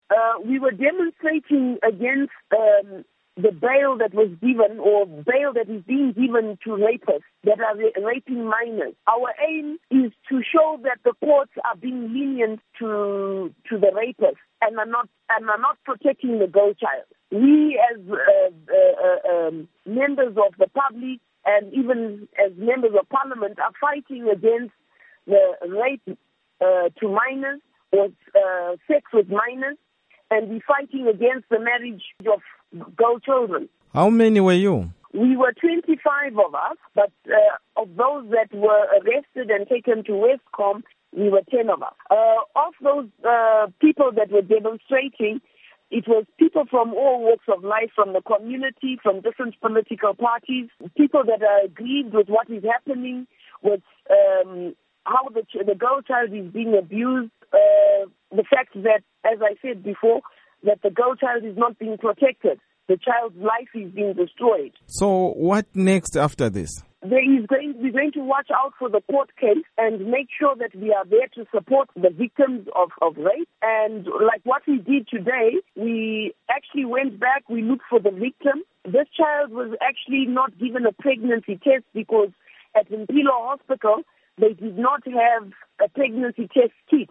We were demonstrating against the bail that was given, or bail that is being given to rapists that are raping minors. Our aim is to show that the courts are being lenient to the rapists and are not protecting the girl child. We, as members of the public and even as members of parliament, are fighting against the rape to minors or sex with minors, and we're fighting against the marriage of girl children. How many were you? We were 25 of us, but of those that were arrested and taken to Westcom, we were 10 of us. Of those people that were demonstrating, it was people from all walks of life, from the community, from different political parties, people that are aggrieved with what is happening, with how the girl child is being abused, the fact that, as I said before, that the girl child is not being protected. The child's life is being destroyed. So what next after this? We're going to watch out for the court case and make sure that we are there to support the victims of rape. And like what we did today, we actually went back, we looked for the victim. This child was actually not given a pregnancy test because at Mpilo Hospital, they did not have a pregnancy test kit.